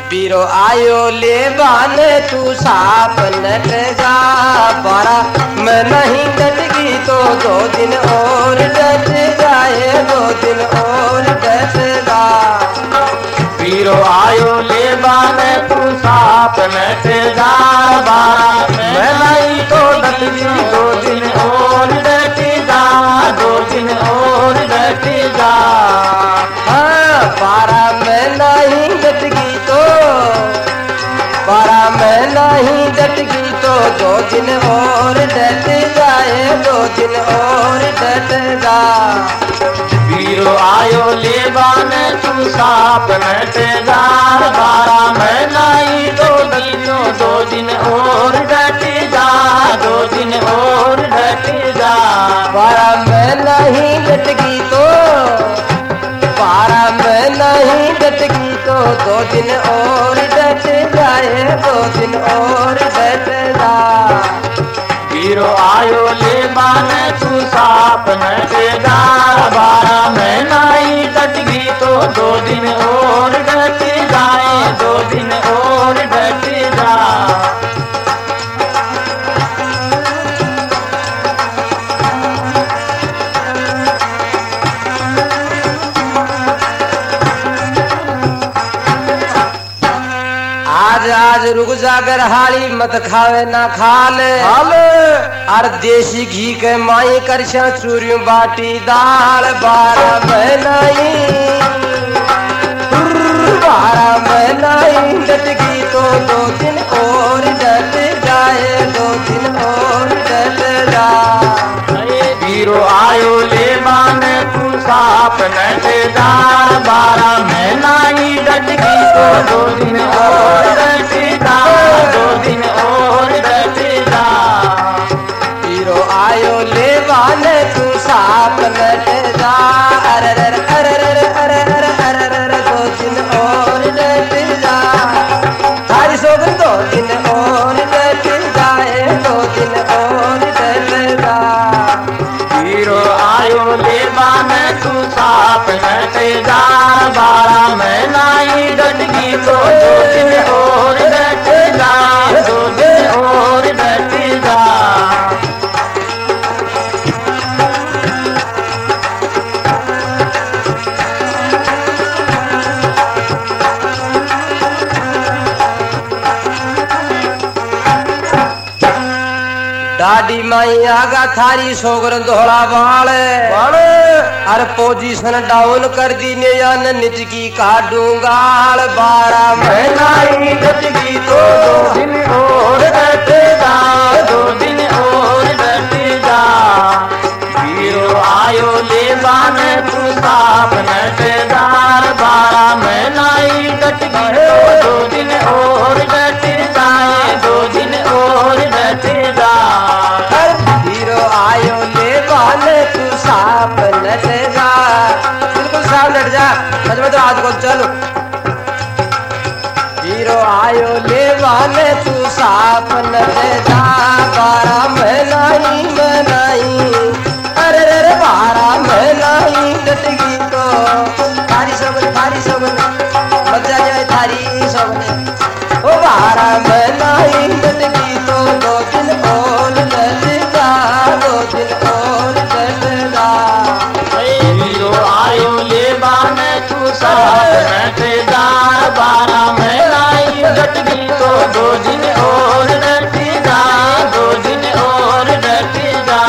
पीरो आयो ले बाने तू साप नट जा, 12 में नहीं डटगी तो 2 दिन और डट जाए, 2 दिन और डट जा। पीरो आयो ले बाने तू साप नट जा, 12 में नहीं तो डटगी 2 दिन और डट जा, 2 दिन और डट जा। 12 में नहीं डटगी तो 12 में नहीं डटगी तो 2 दिन और डट जाए, 2 दिन और डट जा। पीरो आयो ले बाने तू साप नट जा, 12 में नहीं तो डटगी 2 दिन और डट जा, 2 दिन और डट जा। 12 में नहीं डटगी तो 12 में नहीं डटगी तो 2 दिन और डट जाए, 2 दिन और डट जा। पीरो आयो ले बाने तू साप नट जा, 12 में नहीं डटगी तो 2 दिन और डट जाए, 2 दिन और डट जा। आज रुक जाकर हाली मत खावे ना खाले, और देसी घी के माई कर चूरी बाटी दाल, 12 में नहीं 12 में नहीं डटगी तो 2 दिन और डट जाए, 2 दिन और डट जा। पीरो आयो ले बाने तू साप नट जा, 12 में नहीं डटगी तो 2 दिन और डट जा, 2 दिन और डट जा। पीरो आयो ले बाने तू साप नट जा, अरे अरे अरे अरे अरे अरे अरे 2 दिन और डट जा। थारी सोगन 2 दिन और डट जाए, 2 दिन और डट जा। पीरो आयो ले बाने तू साप नट जा, 12 में नहीं डटगी तो 2 दिन और डट जा, 2 दिन और डट जा। डाडी माई आगा थारी सोगर धोला बाल, अरे पोजीशन डाउन कर दी ने यान निटकी काटूंगाल, 12 में नहीं डटगी तो 2 दिन और डट जा, 2 दिन और डट जा। पीरो आयो ले बाने तू साप नट जा, 12 में नहीं डटगी तो 2 दिन और डट जाए, 2 दिन और डट जा। हीरो आयो ले बाने तू साप नट जा, बिल्कुल साफ नट जा, मत आज को चलो। हीरो आयो ले बाने तू साप नट जा, 12 में नहीं अरे अरे 12 में नहीं डटगी तो थारी सोगन मत जाए थारी सोगन, ओ 12 में नहीं डटगी तो 2 दिन और डट जा, 2 दिन और डट जा। पीरो आयो ले बाने तू साप नट जा, 12 में नहीं डटगी तो 2 दिन और डट जा, 2 दिन और डट जा।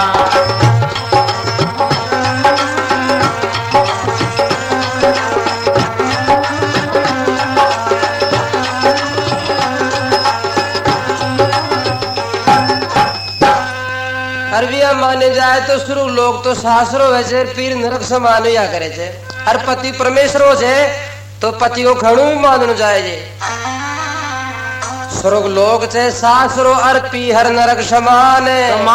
अरबिया माने जाए तो शुरू लोग तो शास्त्रों वैसे पीर नरक से मानिया करे छे, हर पति परमेश्वरो छे तो पति को घणु भी माननु जाए जे। स्वर्ग लोक छे शास्त्रो अर पी हर नरक समान,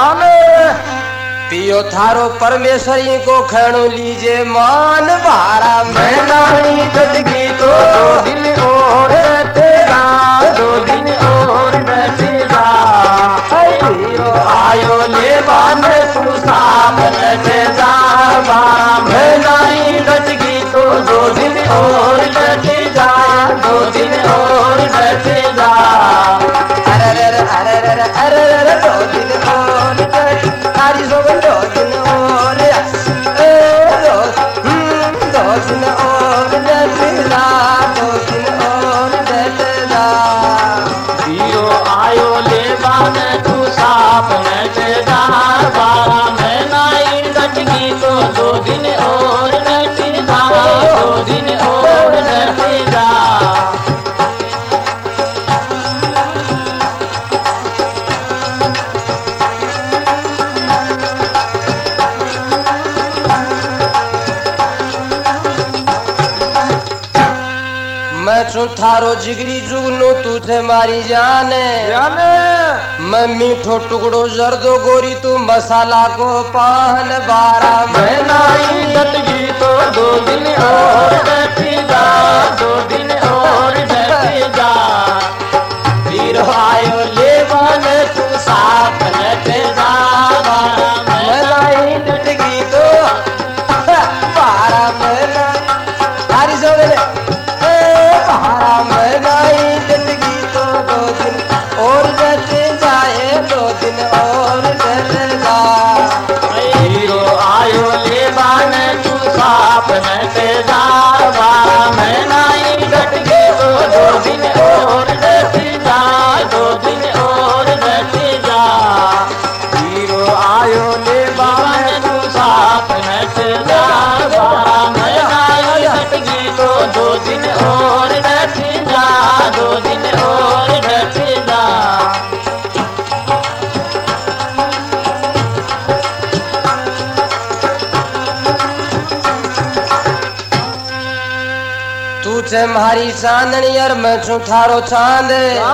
पियो थारो परमेश्वरी को खणु लीजे मान, 12 में नहीं डटगी तो 2 दिन और डट जा, 2 दिन और डट जा। पीरो आयो ले बाने तू साप नट जा, 12 में नहीं डटगी तो 2 दिन और डट जा, 2 दिन और छू थारो जिगरी जुगनू तुझे मारी जाने मैं मीठो टुकड़ो जर्दो गोरी तू मसाला को पान 12 महीना नहीं डटगी तो 2 दिन और डटी जा 2 दिन और डटी जा वीरो आयो लेवान तू साथ नट जा 12 महीना नहीं डटगी तो 12 महीना तारी सो गए 12 महीना ही डटगी तो 2 दिन और डट जाए 2 दिन और डट जा वीरो आयो लेवान तू साथ नट जा 12 महीना ही डटगी तो 2 दिन और डटी जा 2 दिन और डटी जा वीरो आयो लेवान तू साथ नट जा 12 महीना ही डटगी तो 2 दिन और डटी जा 2 दिन और डटी जा तू छे मारी चांदनी और मैं छू थारो चांद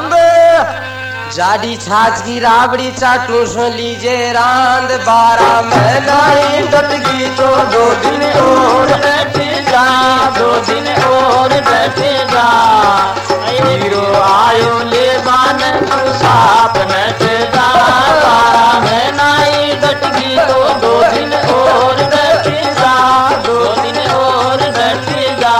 जाडी छाछ की राबड़ी चाटू सो लीजे रांद 12 महीना ही डटगी तो 2 दिन और डटी जा 2 दिन और डटी जा हीरो आयो लेवान तू साथ नट जा 12 महीना ही डटगी तो 2 दिन और डटी जा 2 दिन और डटी जा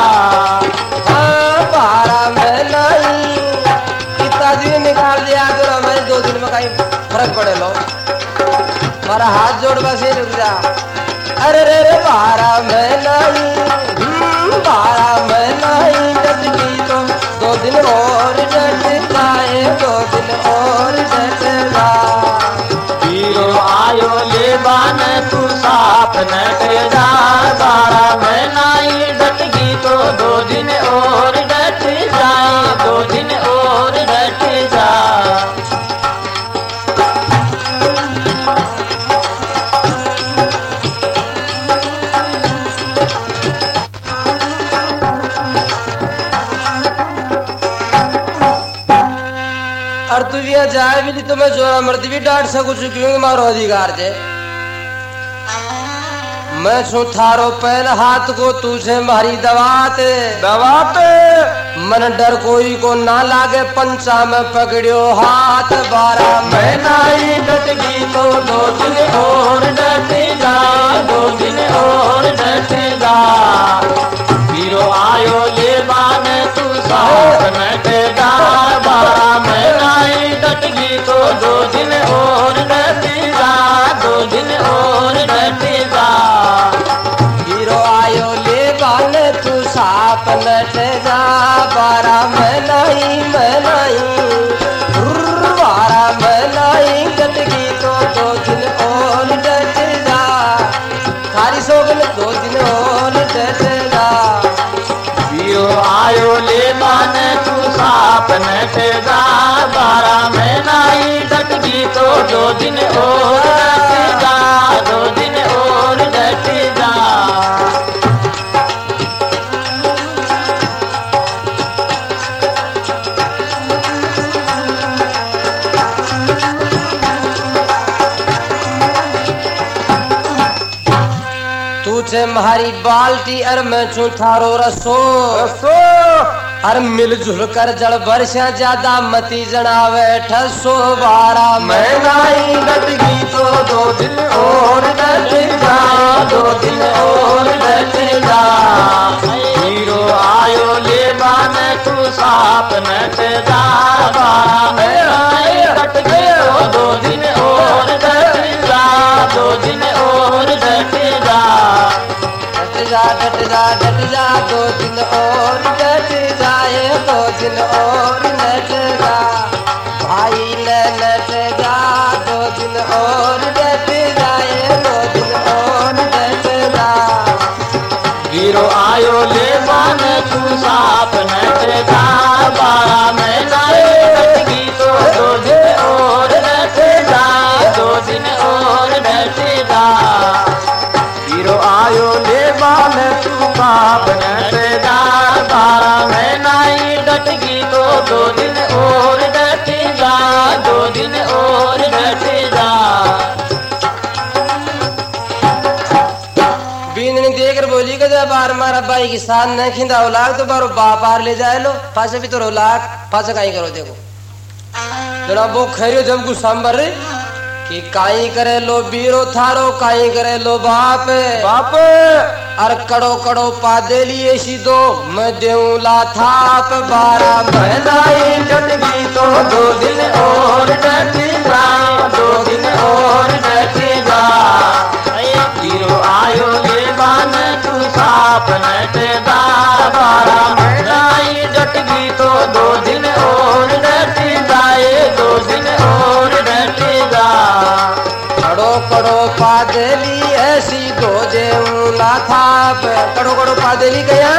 12 महीना ही कितना दिन निकाल दिया करो मैं 2 दिन में कहीं फर्क पड़े लो मारा हाथ जोड़ बस ही रुक जा अरे रे रे 12 महीना ही 12 महीना ही डटगी तो 2 दिन और डट जाए 2 दिन और डट जा हीरो आयो लेवान तू साथ नट जा 12 महीना ही डटगी तो 2 दिन और डट जाए 2 दिन और डट जा और तू ये जाए भी तो मैं जोरा मर्दी भी डांट सकू क्योंकि मारो अधिकार जे मैं छू थारो पहले हाथ को तुझे मारी दवाते मन डर कोई को ना लागे पंचा में पकड़ियो हाथ 12 महीना ही डटगी तो 2 दिन और डटे जा 2 दिन और डटे जा हीरो आयो लेवान तू साथ नट जा 12 महीना ही डटगी तो 2 दिन और डटे जा 2 दिन और डटे जा हीरो आयो ले बाने तू साप नट जा 12 महीना ही 12 महीना ही डटगी तो 2 दिन और डट जा थारी सोगन 2 दिन और डट जा वीरो आयो लेवान तू साथ नट जा 12 महीना ही डटगी तो 2 दिन और डट जा 2 दिन और डट जा तुझे मारी बाल्टी और मैं छू थारो रसो और मिलजुल कर जड़ वर्षा ज्यादा मती जनावे ठसो 12 महीना ही डटगी तो 2 दिन और डट जा 2 दिन और डट जा हीरो आयो लेवान तू साथ नट जा 12 महीना ही डटगी तो 2 दिन और डट जा 2 दिन और डट जा डट जा 2 दिन और डट जाए 2 दिन और नट जा भाई न नट जा 2 दिन और डट जाए 2 दिन और डट जा हीरो आयो लेवान तू साथ नट जा 12 महीना ही डटगी तो 2 दिन और डट जा 2 दिन और डट जा हीरो आयो लेवान तू साथ नट जा 12 महीना ही डट दो दिन और डट जा, दो दिन और डट जा। बींदनी देकर बोली कि जब बार मारा बाई की साथ न खिंदा औलाद तो बारो बाप आर ले जाए लो पासे भी तो औलाद पासे काई करो देखो जरा वो खैरियो जब को सांबर कि काई करे लो बीरो थारो काई करे लो बाप बाप अर कड़ो कड़ो पादे लिए सीधो मैं देऊला थाप 12 महलाई डटगी तो दो दिन और डट जा, दो दिन और डट जा। हीरो आयो ले बान तू साप नट जा, 12 महलाई डटगी तो दो दिन और डट जाए, दो दिन और डट जा। कड़ो कड़ो पादली ऐसी दो देऊला थाप कड़ो कड़ो पादली गया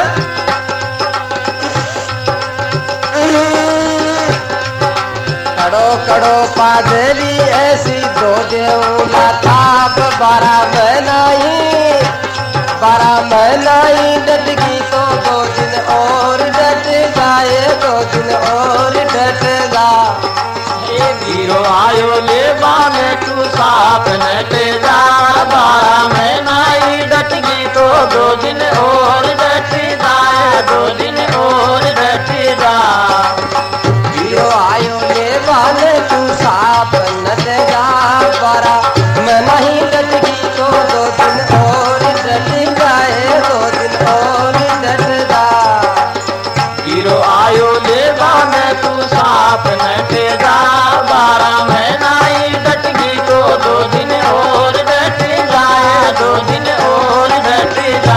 कड़ो कड़ो पादली ऐसी दो देऊला थाप 12 महलाई डटगी तो दो दिन और डट जाए, दो दिन और डट जा। हीरो आयो ले बान तू साप नट जा, 12 महलाई डटगी तो दो दिन और डट जाए, दो दिन और डट जा। हीरो आयो ले बाने तू साप नट जा, 12 महलाई डटगी तो दो दिन और डट जाए, दो दिन और डट जा। हीरो आयो ले बान तू साप नट जा, 12 महलाई डटगी तो दो दिन और डट जाए, दो दिन और डट जा।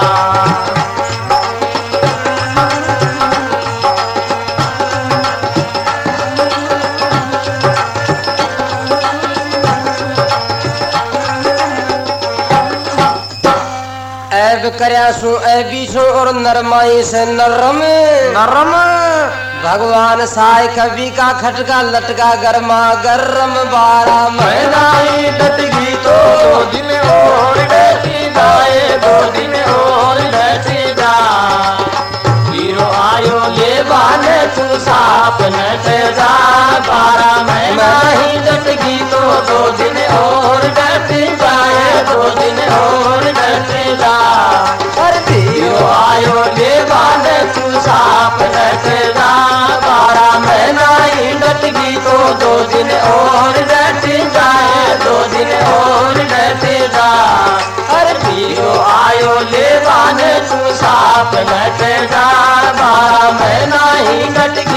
ऐब करया सु ऐबी सु और नरमाई से नरम नरम भगवान साय कवि का खटका लटका गरमा गरम 12 महलाई डटगी तो दो दिन और डट जाए, दो दिन और डट जा। हीरो आयो ले बाने तू साप नट जा, 12 महलाई डटगी तो दो दिन और डट जाए, दो दिन और डट जा। हीरो आयो ले बाने तू साप नट जा, 12 महलाई डटगी तो दो दिन और डट जाए, दो दिन और डट जा। हीरो आयो ले बाने तू साप नट जा, 12 महलाई डटगी